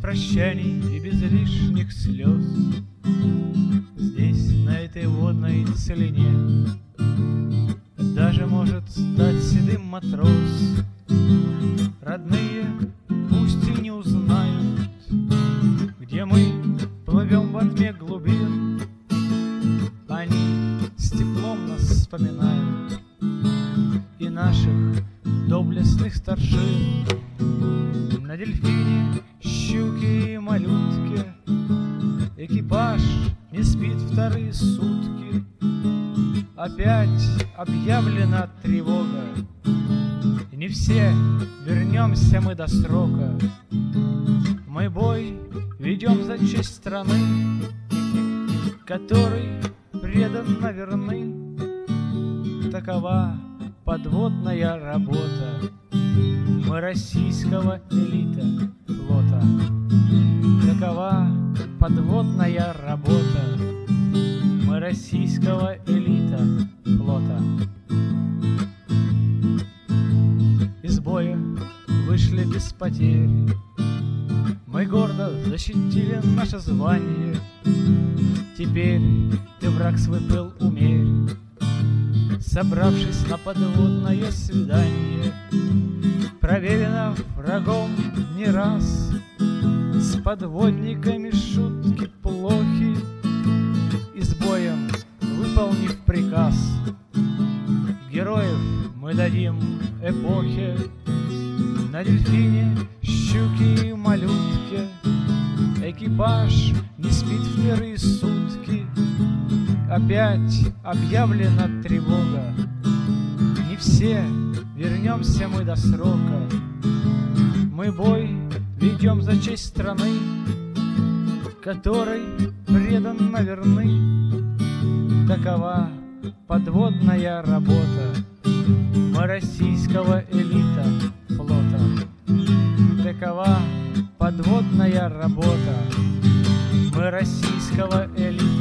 прощаний и без лишних слез. Здесь, на этой водной целине, даже может стать седым матрос. Родные пусть и не узнают, где мы плывем во тьме глубин. Они с теплом нас вспоминают и наших доблестных старшин. На дельфине, щуке и малютке экипаж не спит вторые сутки. Опять объявлена тревога, и не все вернемся мы до срока. Мы бой ведем за честь страны, которой преданно верны. Такова подводная работа мы российского элита флота. Такова подводная работа мы российского элита флота. Из боя вышли без потерь, мы гордо защитили наше звание. Теперь ты, враг свой, пыл умерь, собравшись на подводное свидание. Проверено врагом не раз, с подводниками шутки плохи. И с боем, выполнив приказ, героев мы дадим эпохе. На дельфине, щуке и малютке экипаж не спит вторые сутки. Опять объявлена тревога, не все вернемся мы до срока. Мы бой ведем за честь страны, которой преданно верны. Такова подводная работа мы российского элита флота. Такова подводная работа мы российского элита